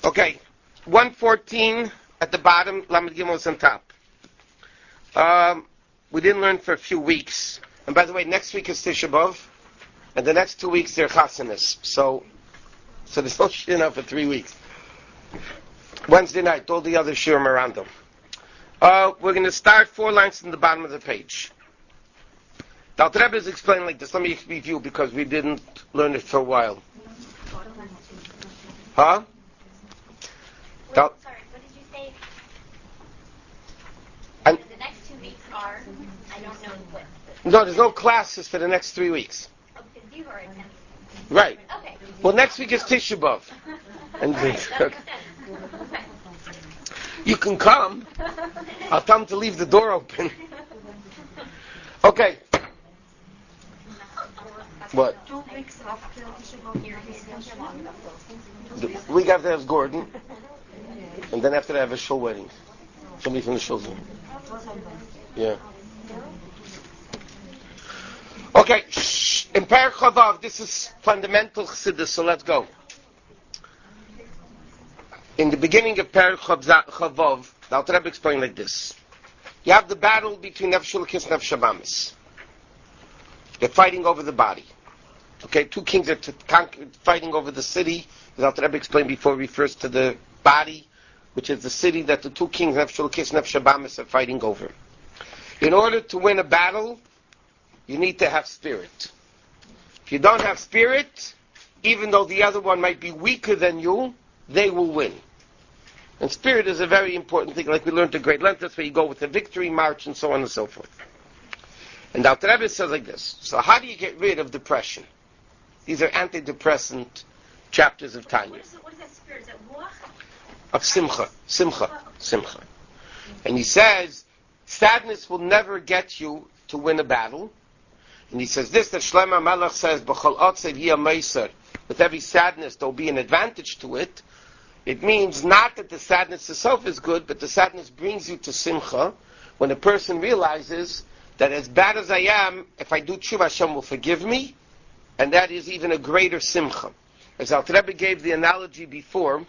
Okay, 114 at the bottom, Lamed Gimel is on top. We didn't learn for a few weeks. And by the way, next week is Tisha B'Av, and the next 2 weeks they're Chasanis. So there's no Shina for 3 weeks. Wednesday night, all the other Shirim around them. We're going to start 4 lines from the bottom of the page. The Alter Rebbe is explaining like this. Let me review because we didn't learn it for a while. Huh? Sorry, what did you say? And the next 2 weeks are, I don't know what. No, there's no classes for the next 3 weeks. Oh, because you are attending. Right. Okay. Well, next week is Tisha B'Av. And right, that makes sense. Okay. You can come. I'll tell them to leave the door open. Okay. What? 2 weeks after Tisha B'Av. We got to have Gordon. And then after that, I have a shul wedding. Somebody from the shul's in. Yeah. Okay. In Perek Chavav, this is fundamental Chassidus, so let's go. In the beginning of Perek Chavav, the Alter Rebbe explained like this. You have the battle between Nefesh Elokis and Nefesh Habamis. They're fighting over the body. Okay, 2 kings are fighting over the city. The Alter Rebbe explained before, refers to the body, which is the city that the 2 kings, Nefesh Elokis and Nefesh Habamis, are fighting over. In order to win a battle, you need to have spirit. If you don't have spirit, even though the other one might be weaker than you, they will win. And spirit is a very important thing, like we learned at Great Length. That's where you go with the victory march and so on and so forth. And the Alter Rebbe says like this. So how do you get rid of depression? These are antidepressant chapters of Tanya. What is that spirit? Is that ruach? Of simcha. And he says, sadness will never get you to win a battle. And he says this, that Shlomo Melech says, B'chol otzev yeh meiser. With every sadness, there will be an advantage to it. It means not that the sadness itself is good, but the sadness brings you to simcha, when a person realizes that as bad as I am, if I do tshuva, Hashem will forgive me, and that is even a greater simcha. As Alter Rebbe gave the analogy before,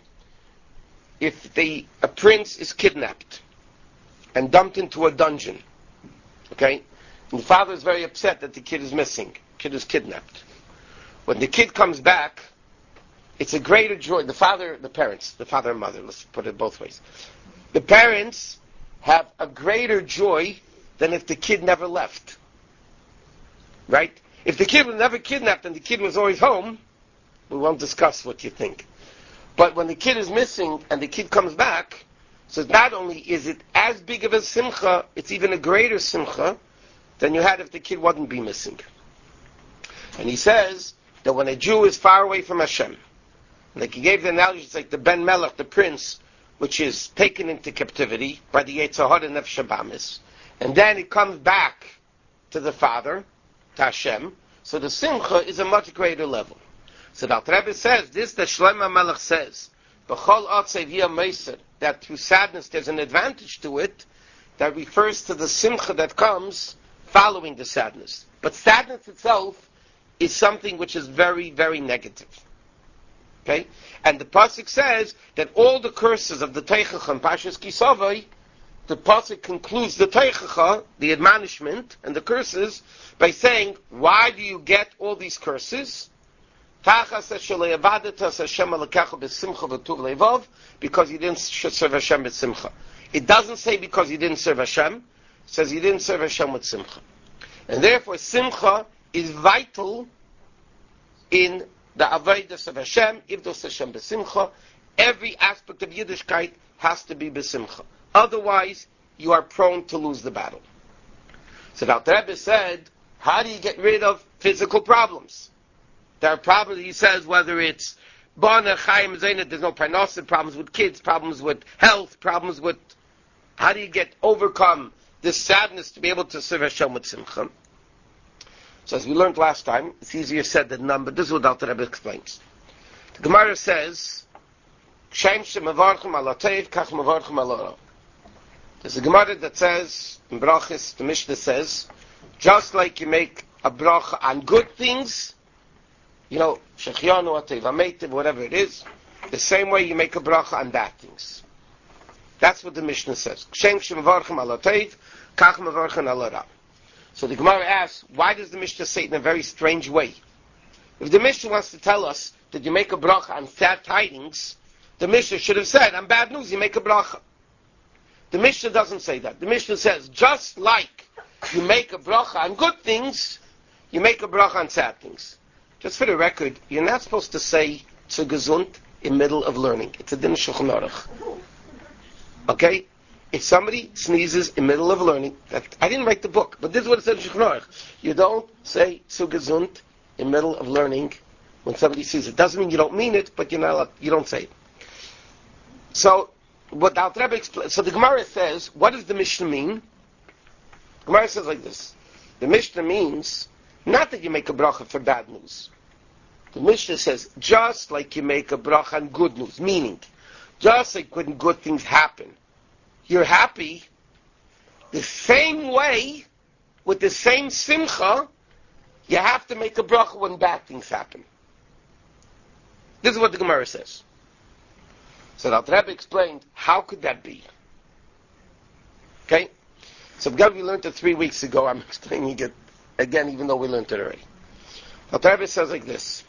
if a prince is kidnapped and dumped into a dungeon, okay, and the father is very upset that the kid is missing, kid is kidnapped. When the kid comes back, it's a greater joy. The father and mother, let's put it both ways. The parents have a greater joy than if the kid never left. Right? If the kid was never kidnapped and the kid was always home, we won't discuss what you think. But when the kid is missing and the kid comes back, so not only is it as big of a simcha, it's even a greater simcha than you had if the kid wouldn't be missing. And he says that when a Jew is far away from Hashem, like he gave the analogy, it's like the Ben Melech, the prince, which is taken into captivity by the Yetzer Hara and Nefesh Habamis, and then it comes back to the Father, to Hashem, so the simcha is a much greater level. So the Alter Rebbe says, this that Shlomo Melech says, B'chol otzev yeh meiser, that through sadness there's an advantage to it, that refers to the simcha that comes following the sadness. But sadness itself is something which is very, very negative. Okay? And the Pasuk says that all the curses of the Teichacha and Pashas Kisavai, the Pasuk concludes the Teichacha, the admonishment, and the curses, by saying, why do you get all these curses? Because you didn't serve Hashem with simcha. It doesn't say because you didn't serve Hashem, it says you didn't serve Hashem with simcha. And therefore simcha is vital in the avodas of Hashem. Ivdos Hashem b'simcha. Every aspect of Yiddishkeit has to be b'simcha. Otherwise, you are prone to lose the battle. So the Alter Rebbe said, how do you get rid of physical problems? There are problems, he says, whether it's Bana, Chaim, Zainat, there's no parnasa, problems with kids, problems with health, problems with... How do you overcome this sadness to be able to serve Hashem with simcha? So as we learned last time, it's easier said than done, but this is what Alter Rebbe explains. The Gemara says, Shem shemavarchem ala teiv, kach mavarchem ala ra. There's a Gemara that says, in Brachis, the Mishnah says, just like you make a bracha on good things, Shechianu, Ateiv, Ameitiv, whatever it is, the same way you make a bracha on bad things. That's what the Mishnah says. So the Gemara asks, why does the Mishnah say it in a very strange way? If the Mishnah wants to tell us that you make a bracha on sad tidings, the Mishnah should have said, on bad news you make a bracha. The Mishnah doesn't say that. The Mishnah says, just like you make a bracha on good things, you make a bracha on sad things. Just for the record, you're not supposed to say zu gesund in middle of learning. It's a din Shulchan Aruch. Okay? If somebody sneezes in middle of learning, I didn't write the book, but this is what it says in Shulchan Aruch. You don't say zu gesund in middle of learning when somebody sees it. Doesn't mean you don't mean it, but you don't say it. So, what the Alter Rebbe explains, so the Gemara says, what does the Mishnah mean? The Gemara says like this. The Mishnah means not that you make a bracha for bad news. The Mishnah says, just like you make a bracha on good news, meaning, just like when good things happen, you're happy, the same way, with the same simcha, you have to make a bracha when bad things happen. This is what the Gemara says. So the Alter Rebbe explained, how could that be? Okay? So because we learned it 3 weeks ago, I'm explaining it again, even though we learned it already. Alter Rebbe says like this.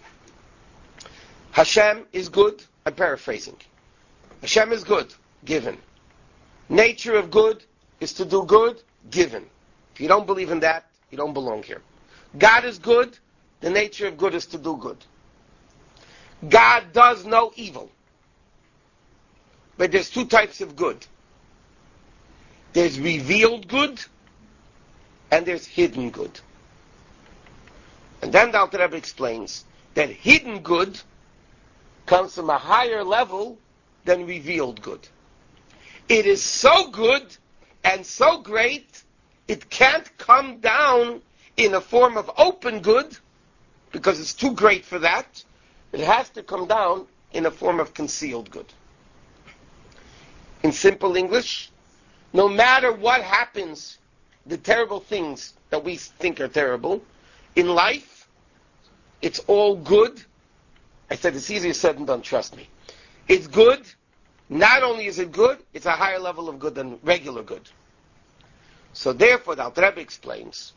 Hashem is good, I'm paraphrasing. Hashem is good, given. Nature of good is to do good, given. If you don't believe in that, you don't belong here. God is good, the nature of good is to do good. God does no evil. But there's 2 types of good. There's revealed good, and there's hidden good. And then the Alter Rebbe explains that hidden good comes from a higher level than revealed good. It is so good and so great, it can't come down in a form of open good, because it's too great for that. It has to come down in a form of concealed good. In simple English, no matter what happens, the terrible things that we think are terrible, in life, it's all good. I said it's easier said than done, trust me. It's good. Not only is it good, it's a higher level of good than regular good. So therefore, the Alter Rebbe explains,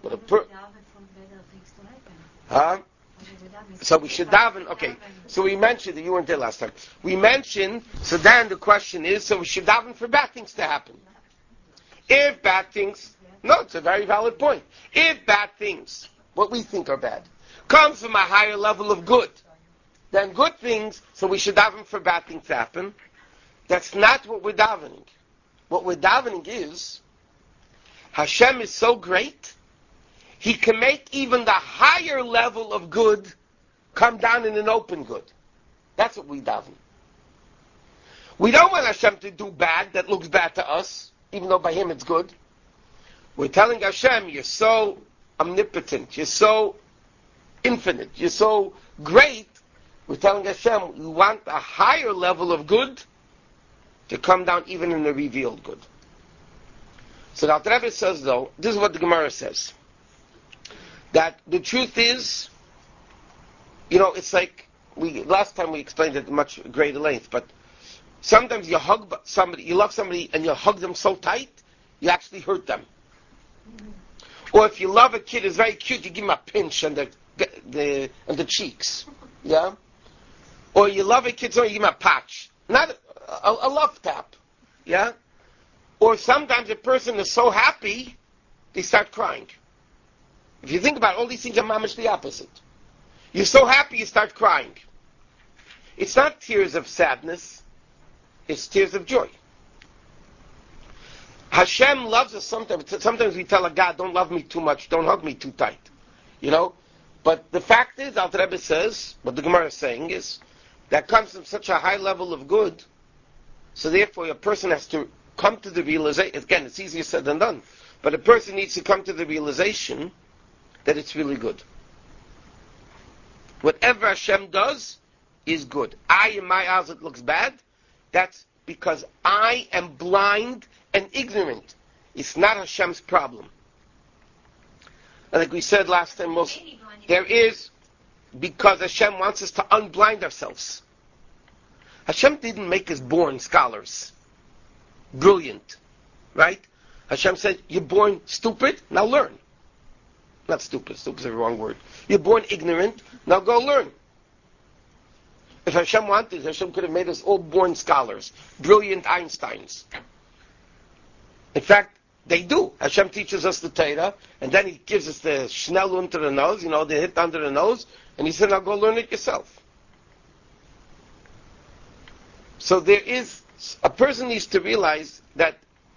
so we should daven, okay, so we mentioned that you weren't there last time. We mentioned, so then the question is, so we should daven for bad things to happen. If bad things, no, it's a very valid point. If bad things, what we think are bad, comes from a higher level of good than good things, so we should daven for bad things to happen. That's not what we're davening. What we're davening is, Hashem is so great, He can make even the higher level of good come down in an open good. That's what we daven. We don't want Hashem to do bad that looks bad to us, even though by Him it's good. We're telling Hashem, you're so omnipotent, you're so infinite, you're so great. We're telling Hashem, we want a higher level of good to come down even in the revealed good. So the Alter Rebbe says, though, this is what the Gemara says, that the truth is, it's like, last time we explained it at much greater length, but sometimes you hug somebody, you love somebody, and you hug them so tight, you actually hurt them. Or if you love a kid, it's very cute, you give him a pinch on the cheeks. Yeah? Or you love a kid, so you give him a patch. Not a love tap. Yeah? Or sometimes a person is so happy, they start crying. If you think about it, all these things are mamish the opposite. You're so happy, you start crying. It's not tears of sadness, it's tears of joy. Hashem loves us sometimes. Sometimes we tell a God, don't love me too much, don't hug me too tight. But the fact is, Alter Rebbe says, what the Gemara is saying is, that comes from such a high level of good, so therefore a person has to come to the realization, again, it's easier said than done, but a person needs to come to the realization that it's really good. Whatever Hashem does is good. In my eyes, it looks bad. That's because I am blind and ignorant. It's not Hashem's problem. And like we said last time, there is, because Hashem wants us to unblind ourselves. Hashem didn't make us born scholars. Brilliant. Right? Hashem said, you're born stupid, now learn. Not stupid, stupid's the wrong word. You're born ignorant, now go learn. If Hashem wanted, Hashem could have made us all born scholars, brilliant Einsteins. In fact, they do. Hashem teaches us the Torah, and then He gives us the schnell unter the nose, the hit under the nose, and He said, now go learn it yourself. So a person needs to realize that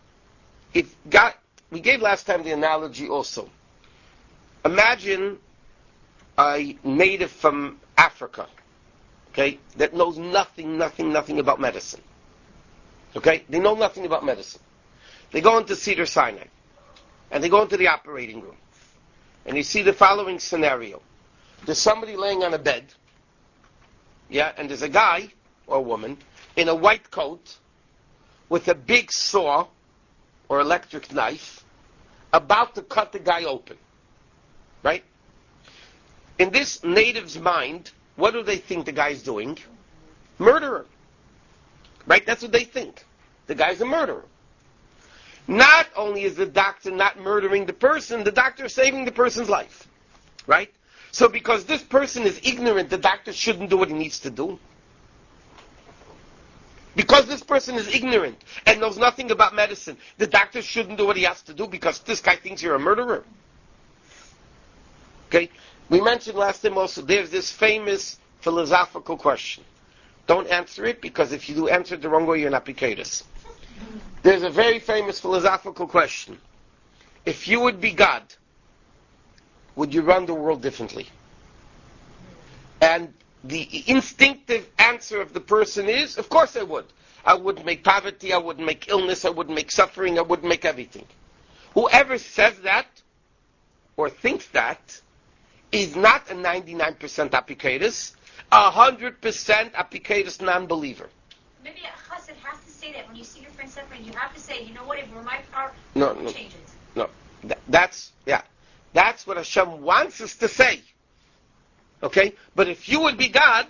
we gave last time the analogy also. Imagine a native from Africa, okay, that knows nothing about medicine. Okay? They know nothing about medicine. They go into Cedar Sinai, and they go into the operating room, and you see the following scenario. There's somebody laying on a bed, and there's a guy, or a woman, in a white coat, with a big saw, or electric knife, about to cut the guy open. Right? In this native's mind, what do they think the guy's doing? Murderer. Right? That's what they think. The guy's a murderer. Not only is the doctor not murdering the person, the doctor is saving the person's life. Right? So because this person is ignorant, the doctor shouldn't do what he needs to do. Because this person is ignorant and knows nothing about medicine, the doctor shouldn't do what he has to do because this guy thinks you're a murderer. Okay? We mentioned last time also, there's this famous philosophical question. Don't answer it, because if you do answer it the wrong way, you're not Picadus. There's a very famous philosophical question. If you would be God, would you run the world differently? And the instinctive answer of the person is, of course I would. I wouldn't make poverty, I wouldn't make illness, I wouldn't make suffering, I wouldn't make everything. Whoever says that, or thinks that, is not a 99% apicadus, 100% apicadus non-believer. Maybe a chassid has to say that when you see your friend suffering, you have to say, you know what, if it were my power, no, change it. No, that's what Hashem wants us to say. Okay? But if you would be God,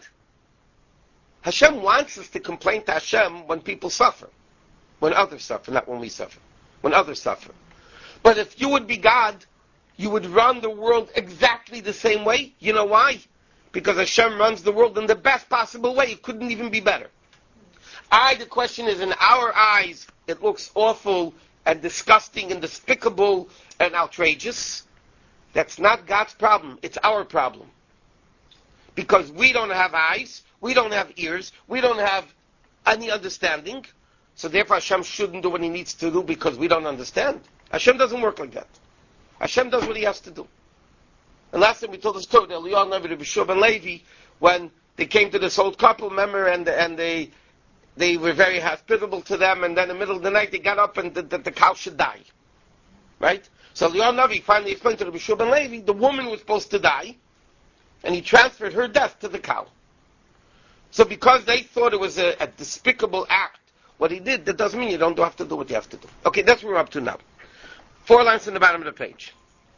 Hashem wants us to complain to Hashem when people suffer. When others suffer, not when we suffer. When others suffer. But if you would be God, you would run the world exactly the same way. You know why? Because Hashem runs the world in the best possible way. It couldn't even be better. The question is, in our eyes, it looks awful and disgusting and despicable and outrageous. That's not God's problem. It's our problem. Because we don't have eyes, we don't have ears, we don't have any understanding. So therefore Hashem shouldn't do what He needs to do because we don't understand. Hashem doesn't work like that. Hashem does what He has to do. And last time we told the story, the Eliyahu Navi, Rabbi Shua ben Levi, when they came to this old couple, remember, and they were very hospitable to them, and then in the middle of the night they got up and the cow should die. Right? So Eliyahu Navi finally explained to Rabbi Shua ben Levi, the woman was supposed to die, and he transferred her death to the cow. So because they thought it was a despicable act, what he did, that doesn't mean you don't have to do what you have to do. Okay, that's what we're up to now. 4 lines on the bottom of the page.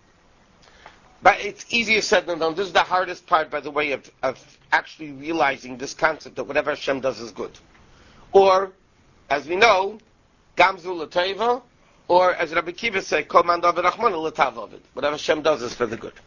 But it's easier said than done. This is the hardest part, by the way, of actually realizing this concept that whatever Hashem does is good. Or, as we know, Gamzu l'teva, or as Rabbi Kiva said, Kol man davar Rachman l'tav ovid. Whatever Hashem does is for the good.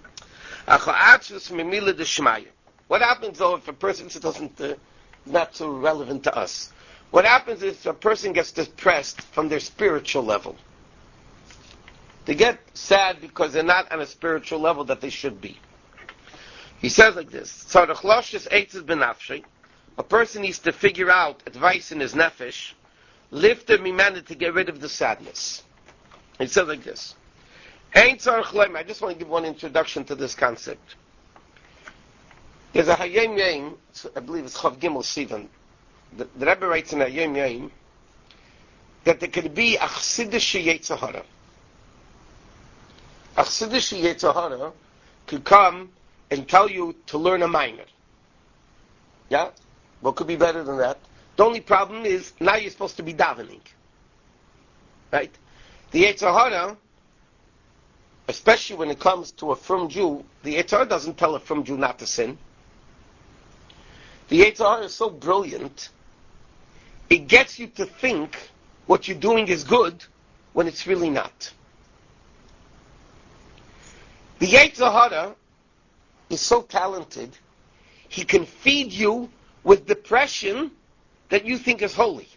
What happens though if a person doesn't, not so relevant to us? What happens if a person gets depressed from their spiritual level? They get sad because they're not on a spiritual level that they should be. He says like this: a person needs to figure out advice in his nefesh, lift him to get rid of the sadness. He says like this. I just want to give one introduction to this concept. There's a Hayom Yom, I believe it's Chav Gimel Sivan. The Rebbe writes in Hayom Yom that there could be a Chassidish Yetzer Hara. A Chassidish Yetzer Hara could come and tell you to learn a minor. Yeah? What could be better than that? The only problem is, now you're supposed to be davening. Right? The Yetzer Hara, especially when it comes to a firm Jew, the Yetzer Hara doesn't tell a firm Jew not to sin. The Yetzer Hara is so brilliant, it gets you to think what you're doing is good when it's really not. The Yetzer Hara is so talented, he can feed you with depression that you think is holy.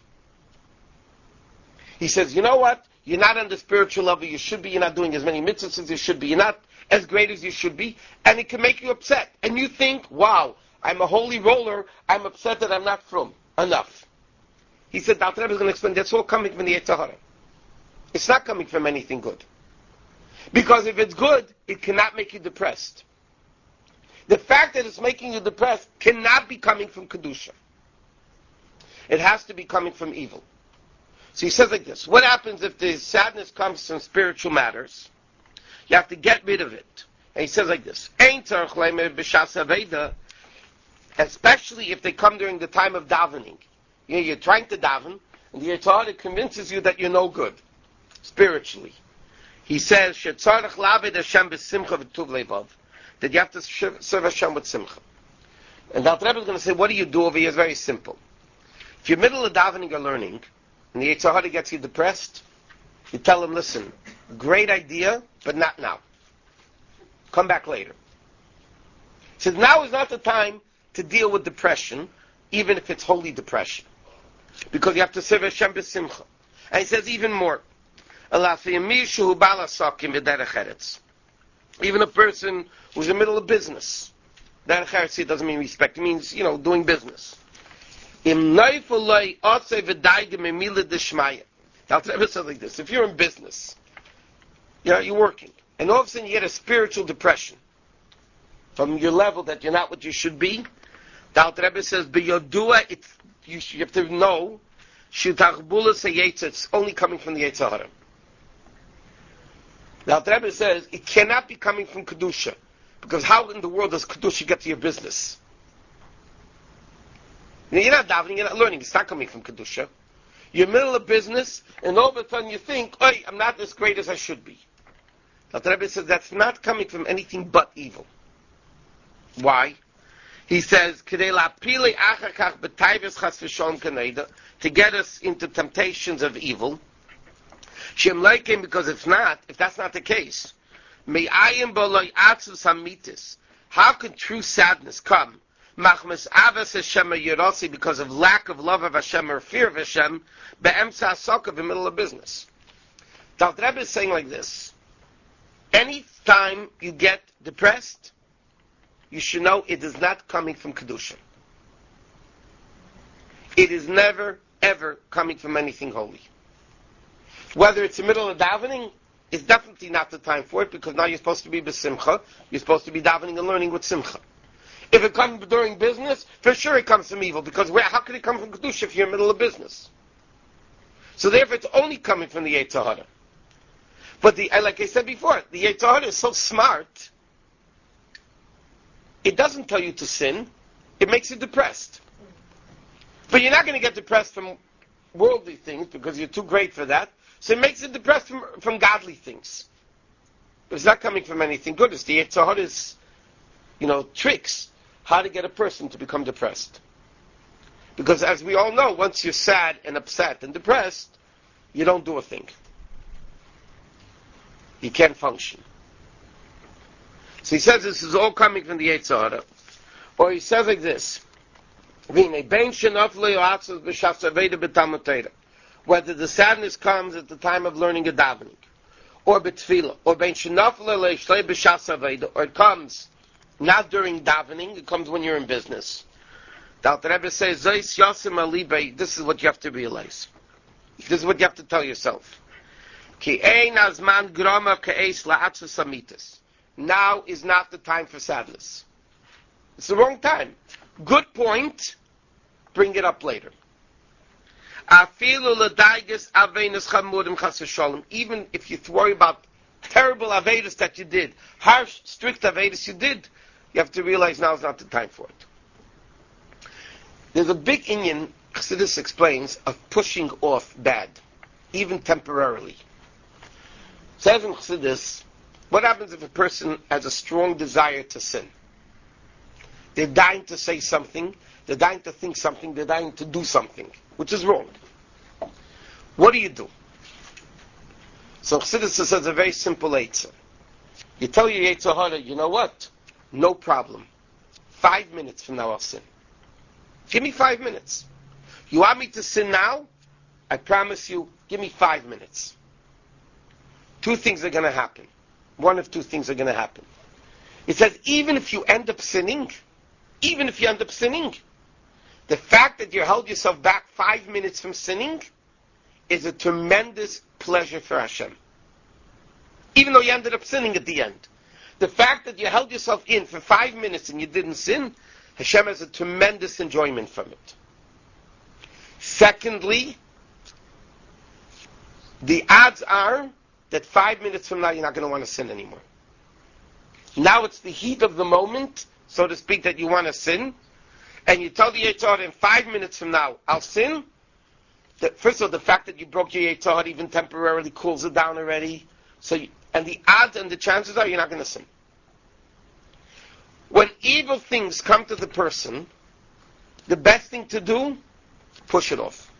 He says, you know what? You're not on the spiritual level you should be. You're not doing as many mitzvahs as you should be. You're not as great as you should be. And it can make you upset. And you think, wow, I'm a holy roller. I'm upset that I'm not from enough. He said, Dr. Rebbe is going to explain, that's all coming from the Yetzer Hara. It's not coming from anything good. Because if it's good, it cannot make you depressed. The fact that it's making you depressed cannot be coming from Kedusha. It has to be coming from evil. So he says like this, what happens if the sadness comes from spiritual matters? You have to get rid of it. And he says like this, especially if they come during the time of davening. You're trying to daven, and the Yetzer Hara convinces you that you're no good, spiritually. He says, that you have to serve Hashem with simcha. And the Alter Rebbe is going to say, what do you do over here? It's very simple. If you're middle of davening or learning, and the Yetzer Hara gets you depressed, you tell him, listen, great idea, but not now. Come back later. He says, now is not the time to deal with depression, even if it's holy depression. Because you have to serve Hashem b'simcha. And he says even more. Even a person who's in the middle of business. Derech Eretz doesn't mean respect. It means, doing business. The Alter Rebbe says like this. If you're in business, you're working, and all of a sudden you get a spiritual depression from your level that you're not what you should be, the Alter Rebbe says, you have to know, it's only coming from the Yetzer Hara. The Alter Rebbe says, it cannot be coming from Kedusha, because how in the world does Kedusha get to your business? You're not davening, you're not learning, it's not coming from Kedusha. You're in the middle of business, and all of a sudden you think, I'm not as great as I should be. The Alter Rebbe says, that's not coming from anything but evil. Why? He says, to get us into temptations of evil. Because if that's not the case, how could true sadness come? Because of lack of love of Hashem or fear of Hashem, in the middle of business. The Alter Rebbe is saying like this, any time you get depressed, you should know it is not coming from Kedusha. It is never, ever coming from anything holy. Whether it's the middle of davening, it's definitely not the time for it, because now you're supposed to be b'simcha, you're supposed to be davening and learning with simcha. If it comes during business, for sure it comes from evil, because how could it come from Kedusha if you're in the middle of business? So therefore it's only coming from the Yetzer Hara. But like I said before, the Yetzer Hara is so smart, it doesn't tell you to sin, it makes you depressed. But you're not going to get depressed from worldly things, because you're too great for that, so it makes you depressed from godly things. But it's not coming from anything good. It's the Yetzer Hara's, tricks, how to get a person to become depressed. Because as we all know, once you're sad and upset and depressed, you don't do a thing. You can't function. So he says this is all coming from the Yetzer Hara. Or he says like this, whether the sadness comes at the time of learning a davening, or betfila, or it comes not during davening, it comes when you're in business. The Alter Rebbe says, this is what you have to realize. This is what you have to tell yourself. Now is not the time for sadness. It's the wrong time. Good point, bring it up later. Even if you worry about terrible avedas that you did, harsh, strict avedas you did, you have to realize now is not the time for it. There's a big inyan, Chassidus explains, of pushing off bad, even temporarily. Says in Chassidus, what happens if a person has a strong desire to sin? They're dying to say something They're dying to think something, they're dying to do something, which is wrong. What do? So Chassidus says a very simple eitzah. You tell your Yetzer Hara, you know what? No problem. 5 minutes from now I'll sin. Give me 5 minutes. You want me to sin now? I promise you, give me 5 minutes. 2 things are going to happen. One of 2 things are going to happen. It says, even if you end up sinning, the fact that you held yourself back 5 minutes from sinning is a tremendous pleasure for Hashem. Even though you ended up sinning at the end. The fact that you held yourself in for 5 minutes and you didn't sin, Hashem has a tremendous enjoyment from it. Secondly, the odds are that 5 minutes from now you're not going to want to sin anymore. Now it's the heat of the moment, so to speak, that you want to sin, and you tell the Yetzer Hara in 5 minutes from now, I'll sin. First of all, the fact that you broke your Yetzer Hara even temporarily cools it down already. And the odds and the chances are you're not going to sin. When evil things come to the person, the best thing to do, push it off.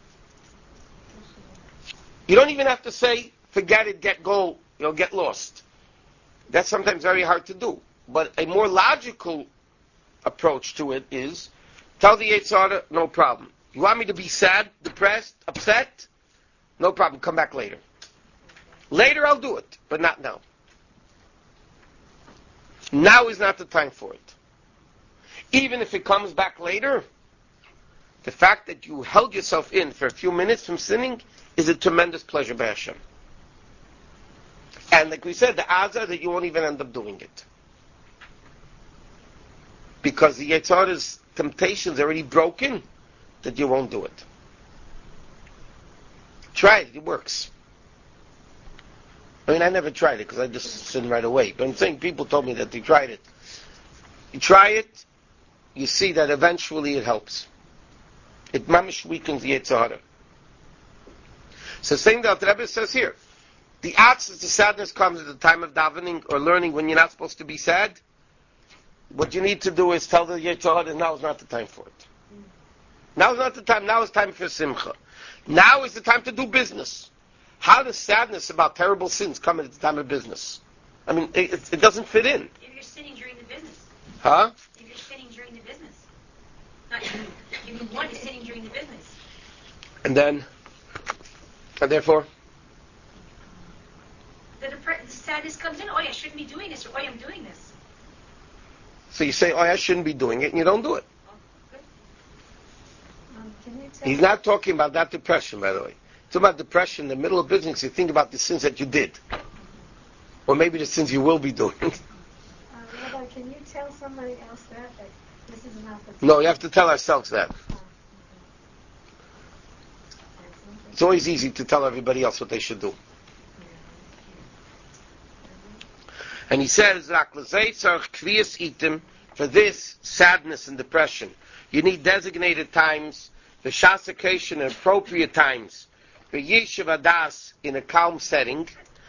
You don't even have to say, forget it, get lost. That's sometimes very hard to do. But a more logical approach to it is, tell the Yetzer Hara, no problem. You want me to be sad, depressed, upset? No problem, come back later. Later I'll do it, but not now. Now is not the time for it. Even if it comes back later, the fact that you held yourself in for a few minutes from sinning is a tremendous pleasure by Hashem. And like we said, the odds are that you won't even end up doing it. Because the Yetzer Hara's temptation is already broken, that you won't do it. Try it works. I mean, I never tried it because I just sinned right away. But I'm saying people told me that they tried it. You try it, you see that eventually it helps. It mamish weakens the Yetzer Hara. So same that the Rebbe says here. The odds is the sadness comes at the time of davening or learning when you're not supposed to be sad. What you need to do is tell the Yetzer Hara, now is not the time for it. Now is not the time. Now is time for simcha. Now is the time to do business. How does sadness about terrible sins come at the time of business? I mean, it doesn't fit in. If you're sinning during the business. Huh? If you're sinning during the business. Not if you want to sinning during the business. And therefore? The sadness comes in, I shouldn't be doing this, or I'm doing this. So you say, I shouldn't be doing it, and you don't do it. He's not talking about that depression, by the way. He's talking about depression in the middle of business. You think about the sins that you did. Or maybe the sins you will be doing. Rabbi, can you tell somebody else that this is not the... No, you have to tell ourselves that. It's always easy to tell everybody else what they should do. And he says, for this sadness and depression, you need designated times, the shasakation and appropriate times, the yeshiv adas in a calm setting,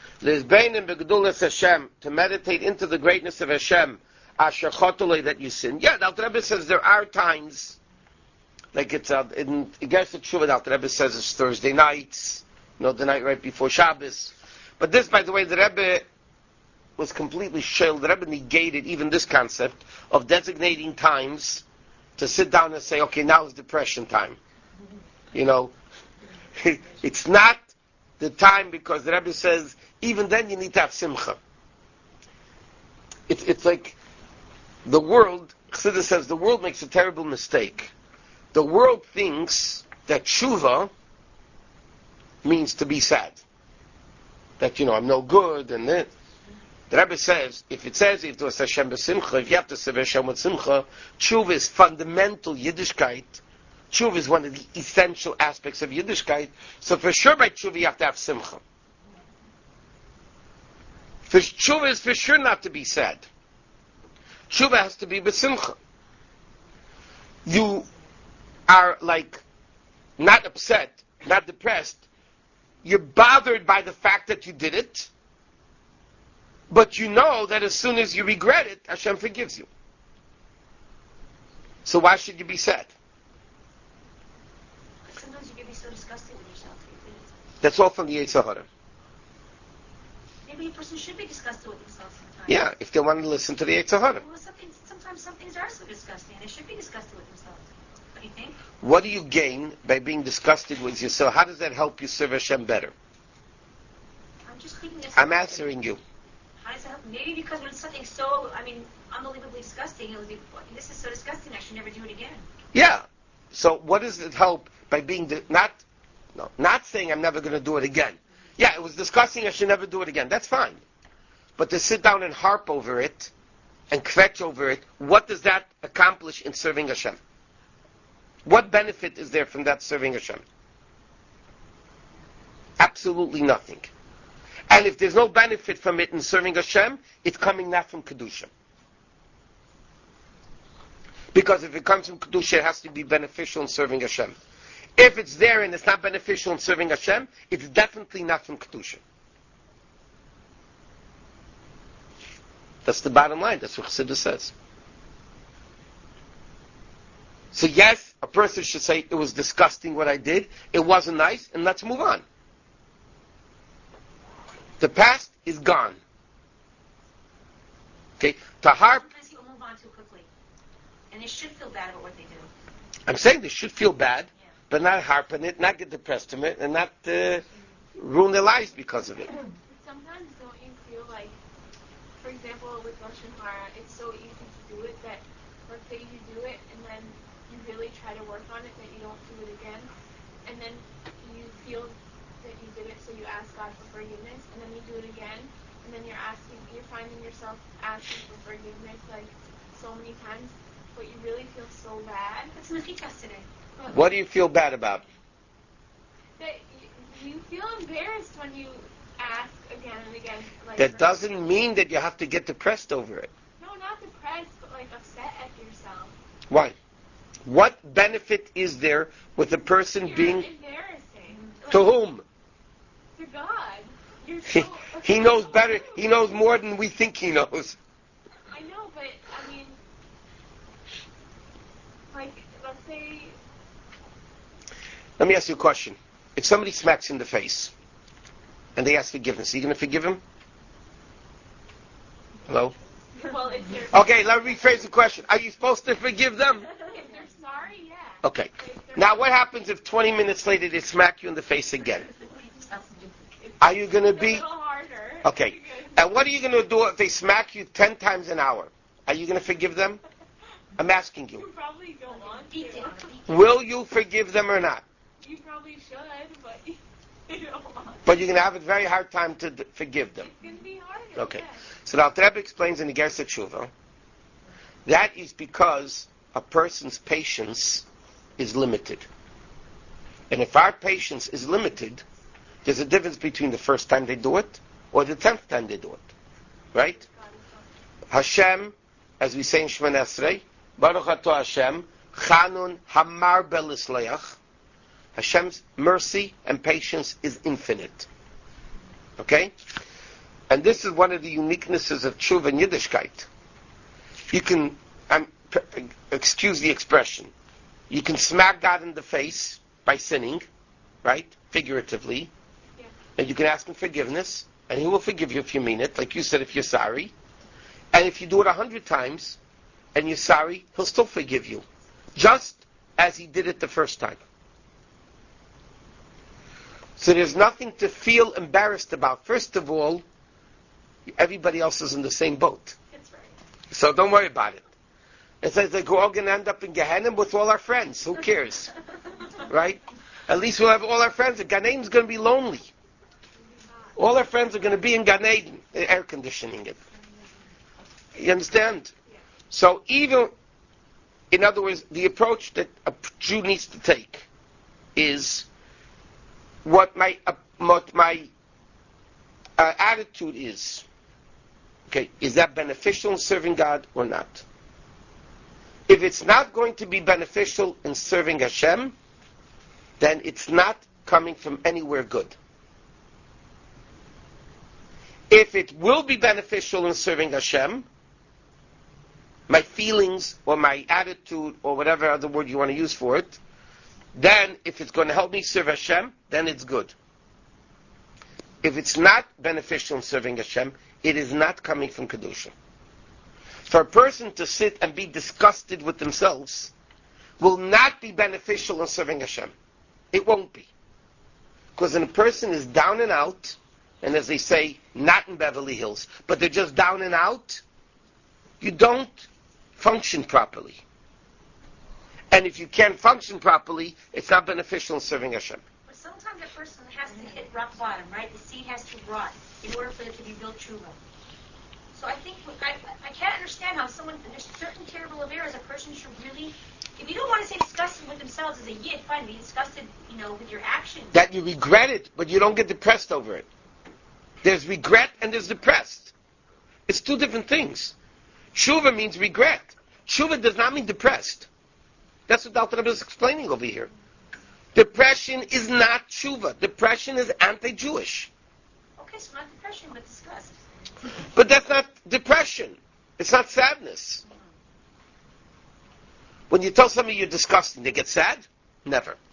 to meditate into the greatness of Hashem, that you sin. Yeah, the Alter Rebbe says there are times, like it's in Gersa Tshuva, the Alter Rebbe says it's Thursday nights, the night right before Shabbos. But this, by the way, the Rebbe was completely shelled. The Rebbe negated even this concept of designating times to sit down and say, okay, now is depression time. It's not the time, because the Rebbe says, even then you need to have simcha. It's like the world, Chassidus says, the world makes a terrible mistake. The world thinks that tshuva means to be sad. That, I'm no good, and that. The Rebbe says, if it says, if there's Hashem b'simcha, if you have to serve Hashem with simcha, tshuva is fundamental Yiddishkeit. Tshuva is one of the essential aspects of Yiddishkeit. So for sure by tshuva you have to have simcha. For tshuva is for sure not to be sad. Tshuva has to be b'simcha. You are not upset, not depressed. You're bothered by the fact that you did it. But you know that as soon as you regret it, Hashem forgives you. So why should you be sad? so disgusted with yourself? That's all from the Yetzer Hara. Maybe a person should be disgusted with themselves sometimes. Yeah, if they want to listen to the Yetzer Hara. Well, sometimes some things are so disgusting, and they should be disgusted with themselves. What do you think? What do you gain by being disgusted with yourself? How does that help you serve Hashem better? I'm just thinking. I'm answering you. How does that help? Maybe because when something's so, unbelievably disgusting, it'll be, this is so disgusting, I should never do it again. Yeah. So what does it help by being not saying I'm never going to do it again? Yeah, it was disgusting, I should never do it again. That's fine. But to sit down and harp over it and kvetch over it, what does that accomplish in serving Hashem? What benefit is there from that serving Hashem? Absolutely nothing. And if there's no benefit from it in serving Hashem, it's coming not from Kedusha. Because if it comes from Kedusha, it has to be beneficial in serving Hashem. If it's there and it's not beneficial in serving Hashem, it's definitely not from Kedusha. That's the bottom line. That's what Chassidus says. So yes, a person should say, it was disgusting what I did, it wasn't nice, and let's move on. The past is gone. Okay? To harp... Sometimes people move on too quickly. And they should feel bad about what they do. I'm saying they should feel bad, but not harp on it, not get depressed from it, and not ruin their lives because of it. Sometimes don't you feel like, for example, with Lashon Hara, it's so easy to do it that, let's say you do it, and then you really try to work on it, that you don't do it again, and then you feel that you did it, so you ask God for forgiveness, and then you do it again, and then you're finding yourself asking for forgiveness like so many times, but you really feel so bad. That's Mechikas today. What do you feel bad about? That you feel embarrassed when you ask again and again. Like, That doesn't mean that you have to get depressed over it. No, not depressed, but like upset at yourself. Why? What benefit is there with a person You're being... embarrassing. To whom? To God. You're so He knows better. He knows more than we think he knows. I know, but I mean, like, let's say. Let me ask you a question. If somebody smacks you in the face and they ask forgiveness, are you going to forgive him? Hello? Well, if they're. Okay, let me rephrase the question. Are you supposed to forgive them? If they're sorry, yeah. Okay. Now, what happens if 20 minutes later they smack you in the face again? Are you going to It's a be... little harder. Okay. And what are you going to do if they smack you 10 times an hour? Are you going to forgive them? I'm asking you. You probably don't want Deep down. to. Will you forgive them or not? You probably should, but you don't want to. But you're going to have a very hard time to forgive them. It's going to be harder. Okay. Yeah. So the Alter Rebbe explains in the Gersa Tshuva, that is because a person's patience is limited. And if our patience is limited, there's a difference between the first time they do it or the 10th time they do it. Right? Hashem, as we say in Shemona Esrei, Baruch Atah Hashem, Chanun Hamar Belisleach. Hashem's mercy and patience is infinite. Okay? And this is one of the uniquenesses of Tshuva and Yiddishkeit. You can, excuse the expression, you can smack God in the face by sinning, right? Figuratively. Yeah. And you can ask him forgiveness, and he will forgive you if you mean it, like you said, if you're sorry. And if you do it 100 times, and you're sorry, he'll still forgive you. Just as he did it the first time. So there's nothing to feel embarrassed about. First of all, everybody else is in the same boat. That's right. So don't worry about it. It says like we're all going to end up in Gehenna with all our friends. Who cares? Right? At least we'll have all our friends. Gan Eden's going to be lonely. All our friends are going to be in Gan Eden, air conditioning it. You understand? So even, in other words, the approach that a Jew needs to take is what my attitude is. Okay, is that beneficial in serving God or not? If it's not going to be beneficial in serving Hashem, then it's not coming from anywhere good. If it will be beneficial in serving Hashem, my feelings or my attitude or whatever other word you want to use for it, then if it's going to help me serve Hashem, then it's good. If it's not beneficial in serving Hashem, it is not coming from Kedusha. For a person to sit and be disgusted with themselves will not be beneficial in serving Hashem. It won't be. Because when a person is down and out, and as they say, not in Beverly Hills, but they're just down and out, you don't function properly. And if you can't function properly, it's not beneficial in serving Hashem. But sometimes a person has to hit rock bottom, right? The seed has to rot in order for it to be built tshuva. So I think, I can't understand how someone, there's certain terrible areas a person should really, if you don't want to say disgusted with themselves as a yid, fine, be disgusted, with your actions. That you regret it, but you don't get depressed over it. There's regret and there's depressed. It's two different things. Tshuva means regret. Tshuva does not mean depressed. That's what Dr. Rebbe is explaining over here. Depression is not tshuva. Depression is anti-Jewish. Okay, so not depression, but disgust. But that's not depression. It's not sadness. When you tell somebody you're disgusting, they get sad? Never.